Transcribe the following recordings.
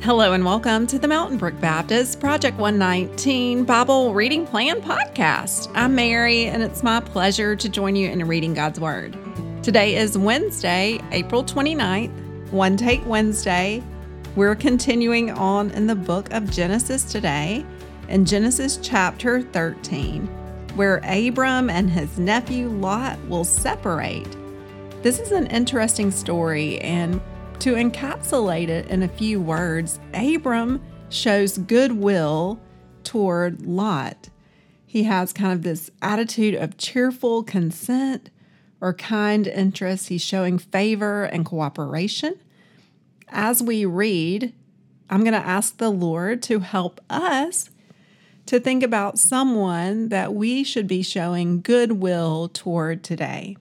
Hello and welcome to the Mountain Brook Baptist Project 119 Bible Reading Plan Podcast. I'm Mary, and it's my pleasure to join you in reading God's Word. Today is Wednesday, April 29th, One Take Wednesday. We're continuing on in the book of Genesis today, in Genesis chapter 13, where Abram and his nephew Lot will separate. This is an interesting story, and to encapsulate it in a few words, Abram shows goodwill toward Lot. He has kind of this attitude of cheerful consent or kind interest. He's showing favor and cooperation. As we read, I'm going to ask the Lord to help us to think about someone that we should be showing goodwill toward today.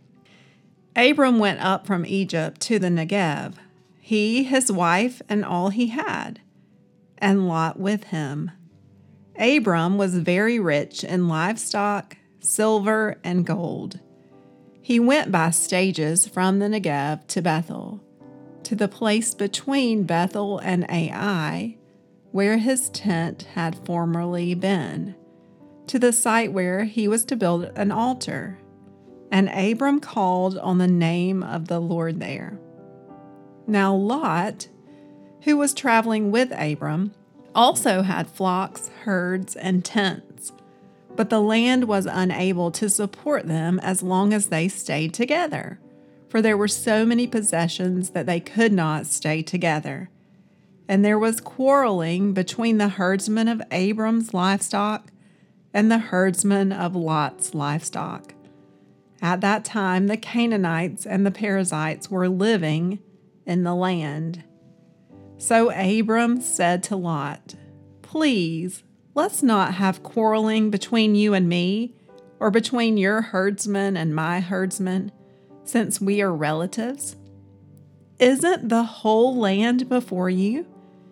Abram went up from Egypt to the Negev, he, his wife, and all he had, and Lot with him. Abram was very rich in livestock, silver, and gold. He went by stages from the Negev to Bethel, to the place between Bethel and Ai, where his tent had formerly been, to the site where he was to build an altar. And Abram called on the name of the Lord there. Now Lot, who was traveling with Abram, also had flocks, herds, and tents, but the land was unable to support them as long as they stayed together, for there were so many possessions that they could not stay together. And there was quarreling between the herdsmen of Abram's livestock and the herdsmen of Lot's livestock. At that time, the Canaanites and the Perizzites were living in the land. So Abram said to Lot, "Please, let's not have quarreling between you and me, or between your herdsmen and my herdsmen, since we are relatives. Isn't the whole land before you?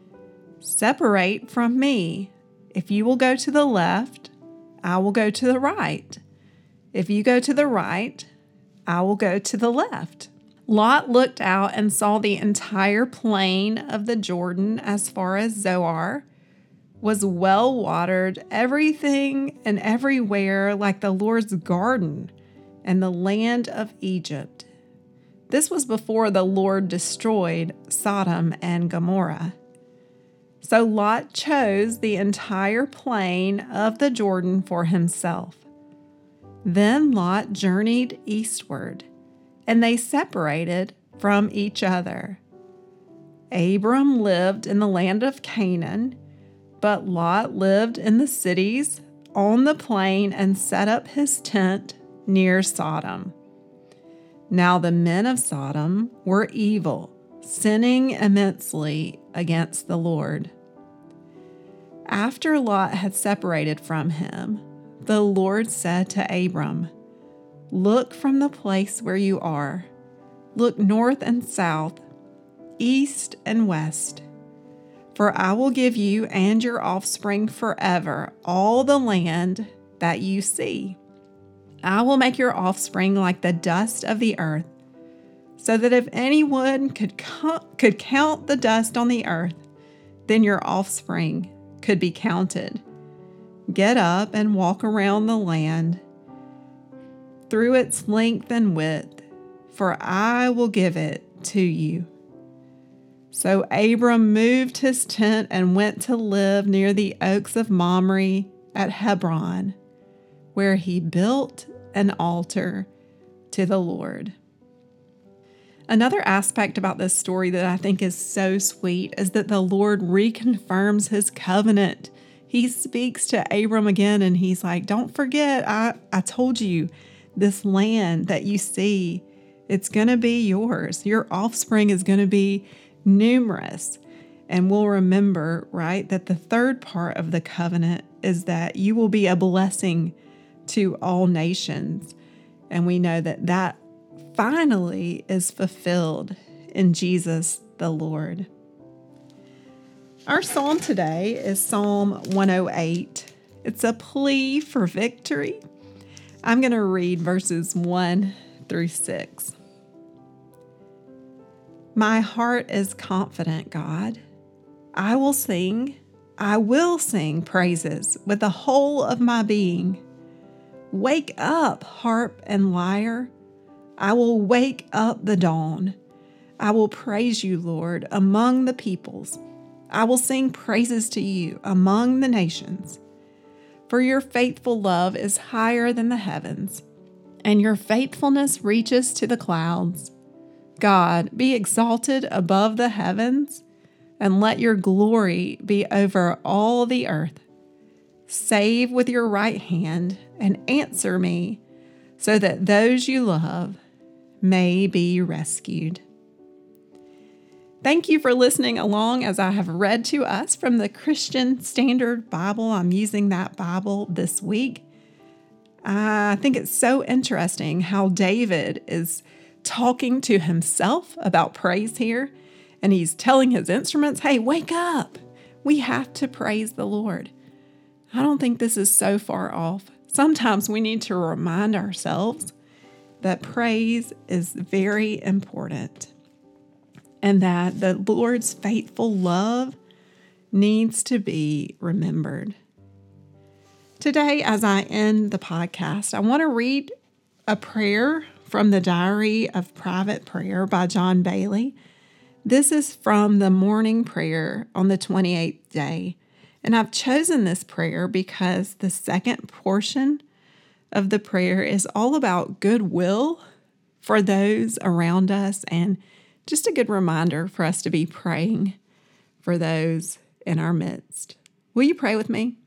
Separate from me. If you will go to the left, I will go to the right. If you go to the right, I will go to the left." Lot looked out and saw the entire plain of the Jordan as far as Zoar was well watered, everything and everywhere like the Lord's garden and the land of Egypt. This was before the Lord destroyed Sodom and Gomorrah. So Lot chose the entire plain of the Jordan for himself. Then Lot journeyed eastward, and they separated from each other. Abram lived in the land of Canaan, but Lot lived in the cities on the plain and set up his tent near Sodom. Now the men of Sodom were evil, sinning immensely against the Lord. After Lot had separated from him, the Lord said to Abram, "Look from the place where you are. Look north and south, east and west. For I will give you and your offspring forever all the land that you see. I will make your offspring like the dust of the earth, so that if anyone could count the dust on the earth, then your offspring could be counted. Get up and walk around the land through its length and width, for I will give it to you." So Abram moved his tent and went to live near the oaks of Mamre at Hebron, where he built an altar to the Lord. Another aspect about this story that I think is so sweet is that the Lord reconfirms his covenant. He speaks to Abram again, and he's like, "Don't forget, I told you this land that you see, it's going to be yours. Your offspring is going to be numerous." And we'll remember, right, that the third part of the covenant is that you will be a blessing to all nations. And we know that that finally is fulfilled in Jesus the Lord. Our psalm today is Psalm 108. It's a plea for victory. I'm going to read verses 1 through 6. My heart is confident, God. I will sing praises with the whole of my being. Wake up, harp and lyre. I will wake up the dawn. I will praise you, Lord, among the peoples. I will sing praises to you among the nations. For your faithful love is higher than the heavens, and your faithfulness reaches to the clouds. God, be exalted above the heavens, and let your glory be over all the earth. Save with your right hand and answer me, so that those you love may be rescued. Thank you for listening along as I have read to us from the Christian Standard Bible. I'm using that Bible this week. I think it's so interesting how David is talking to himself about praise here, and he's telling his instruments, hey, wake up. We have to praise the Lord. I don't think this is so far off. Sometimes we need to remind ourselves that praise is very important and that the Lord's faithful love needs to be remembered. Today, as I end the podcast, I want to read a prayer from the Diary of Private Prayer by John Bailey. This is from the morning prayer on the 28th day. And I've chosen this prayer because the second portion of the prayer is all about goodwill for those around us and just a good reminder for us to be praying for those in our midst. Will you pray with me?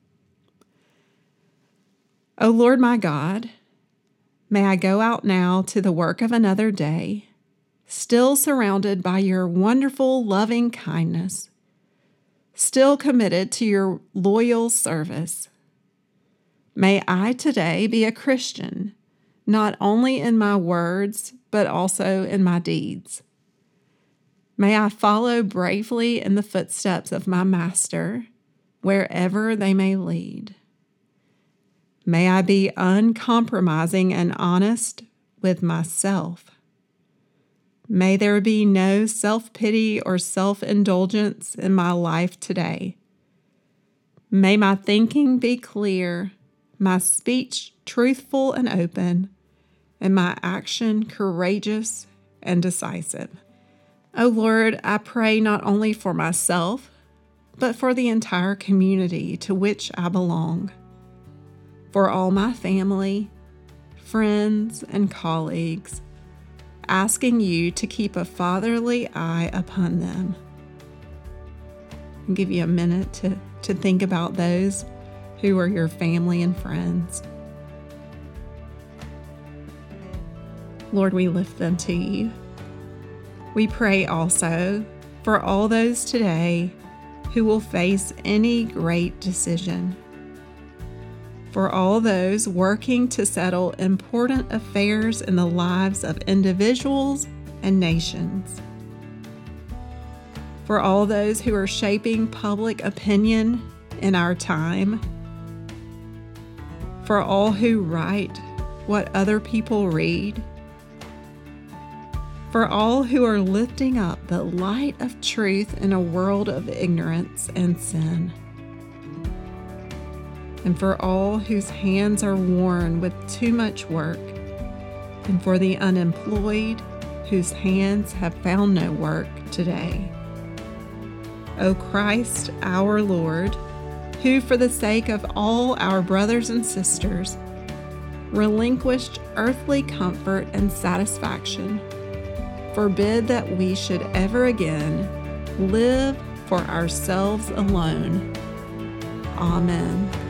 O Lord my God, may I go out now to the work of another day, still surrounded by your wonderful loving kindness, still committed to your loyal service. May I today be a Christian, not only in my words, but also in my deeds. May I follow bravely in the footsteps of my Master, wherever they may lead. May I be uncompromising and honest with myself. May there be no self-pity or self-indulgence in my life today. May my thinking be clear, my speech truthful and open, and my action courageous and decisive. O Lord, I pray not only for myself, but for the entire community to which I belong, for all my family, friends, and colleagues, asking you to keep a fatherly eye upon them. I'll give you a minute to think about those who are your family and friends. Lord, we lift them to you. We pray also for all those today who will face any great decision, for all those working to settle important affairs in the lives of individuals and nations, for all those who are shaping public opinion in our time, for all who write what other people read, for all who are lifting up the light of truth in a world of ignorance and sin, and for all whose hands are worn with too much work, and for the unemployed whose hands have found no work today. O Christ, our Lord, who for the sake of all our brothers and sisters relinquished earthly comfort and satisfaction, forbid that we should ever again live for ourselves alone. Amen.